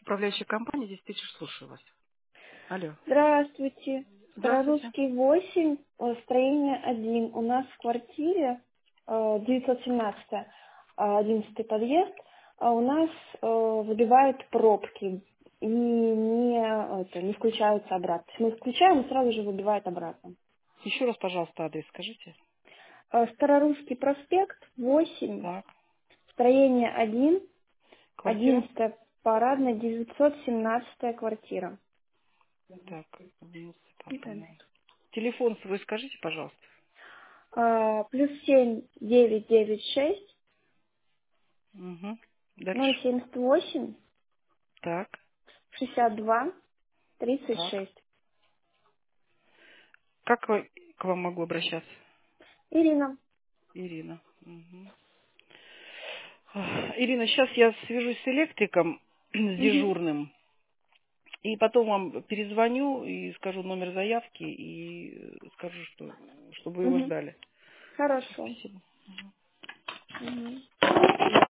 Управляющая компания, диспетчер, слушаю вас. Алло. Здравствуйте. Здравствуйте. Старорусский 8, строение 1. У нас в квартире 917, 11 подъезд. У нас выбивают пробки и не включаются обратно. То есть мы включаем и сразу же выбивает обратно. Еще раз, пожалуйста, адрес скажите. Старорусский проспект 8, Так. строение 1, Квартира? 11 парадная, 917 квартира. Так, 11 Да. парадная. Телефон свой скажите, пожалуйста. +7 996 Угу. Дальше. 078 Так, 62 так. 36. Как к вам могу обращаться? Ирина. Ирина. Мгм. Ирина, сейчас я свяжусь с электриком, с Мгм. дежурным, и потом вам перезвоню и скажу номер заявки и скажу, чтобы вы его Мгм. ждали. Хорошо. Спасибо. Мгм.